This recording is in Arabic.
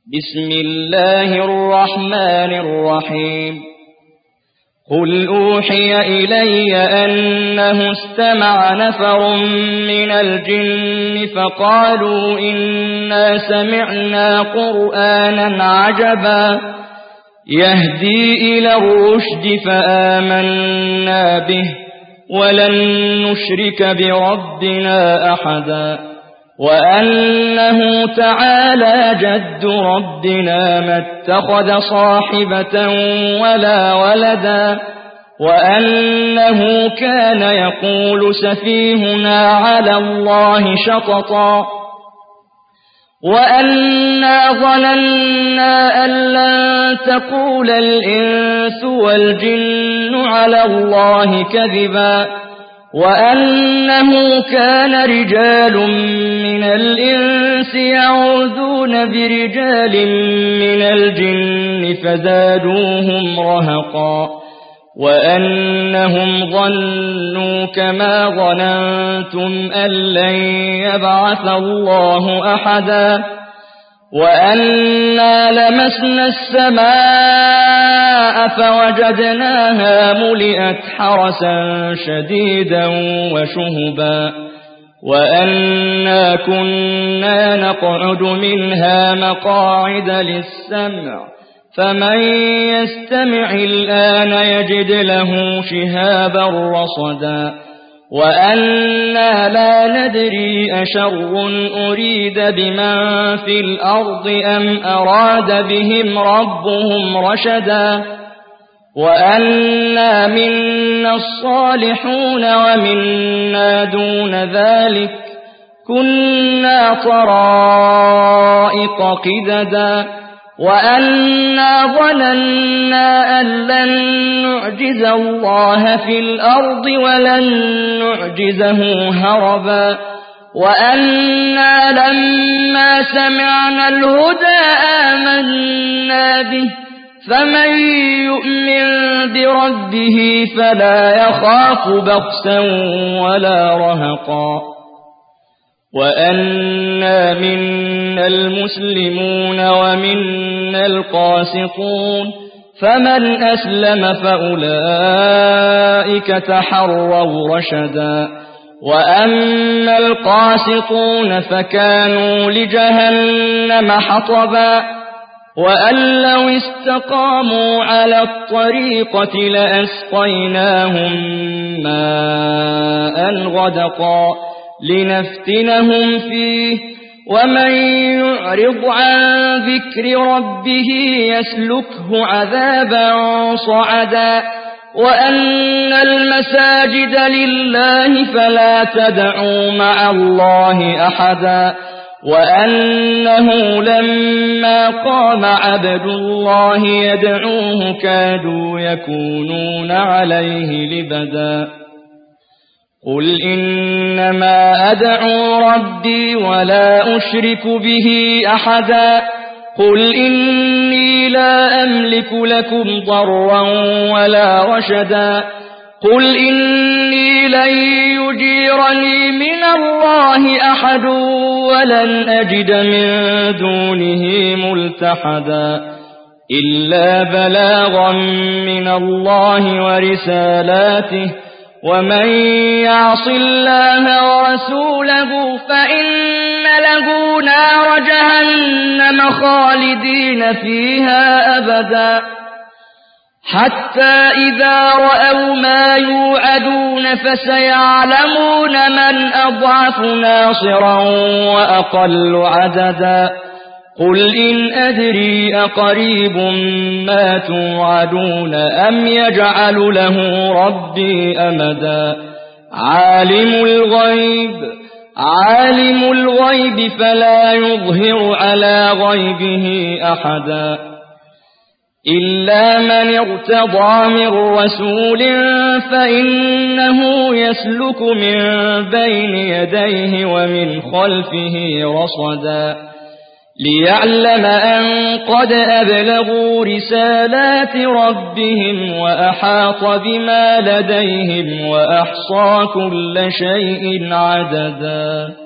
بسم الله الرحمن الرحيم قل أوحي إلي أنه استمع نفر من الجن فقالوا إنا سمعنا قرآنا عجبا يهدي إلى الرشد فآمنا به ولن نشرك بربنا أحدا وأنه تعالى جد ربنا ما اتخذ صاحبة ولا ولدا وأنه كان يقول سفيهنا على الله شططا وأنا ظننا أن لن تقول الإنس والجن على الله كذبا وأنه كان رجال من الإنس يعوذون برجال من الجن فزادوهم رهقا وأنهم ظنوا كما ظننتم أن لن يبعث الله أحدا وأنا لمسنا السماء فوجدناها ملئت حرسا شديدا وشهبا وأنا كنا نقعد منها مقاعد للسمع فمن يستمع الآن يجد له شهابا رصدا وأنا لا ندري أشر أريد بمن في الأرض أم أراد بهم ربهم رشدا وأنا منا الصالحون ومنا دون ذلك كنا طرائق قددا وأنا ظننا أن لن نعجز الله في الأرض ولن نعجزه هربا وأنا لما سمعنا الهدى آمنا به فمن يؤمن بربه فلا يخاف بخسا ولا رهقا وأنا منا المسلمون ومنا القاسطون فمن أسلم فأولئك تحروا رشدا وأما القاسطون فكانوا لجهنم حطبا وأن لو استقاموا على الطريقة لأسقيناهم ماء غدقا لنفتنهم فيه ومن يعرض عن ذكر ربه يسلكه عذابا صعدا وأن المساجد لله فلا تدعوا مع الله أحدا وأنه لما قام عبد الله يدعوه كادوا يكونون عليه لبدا قل إنما أدعو ربي ولا أشرك به أحدا قل إني لا أملك لكم ضرا ولا رشدا قل إني لن يجيرني من الله أحد ولن أجد من دونه ملتحدا إلا بلاغا من الله ورسالاته ومن يعص الله ورسوله فإن له نار جهنم خالدين فيها أبدا حتى إذا رأوا ما يوعدون فسيعلمون من أضعف ناصرا وأقل عددا قل إن أدري أقريب ما توعدون أم يجعل له ربي أمدا عالم الغيب فلا يظهر على غيبه أحدا إلا من ارتضى من رسول فإنه يسلك من بين يديه ومن خلفه رصدا ليعلم أن قد أبلغوا رسالات ربهم وأحاط بما لديهم وأحصى كل شيء عددا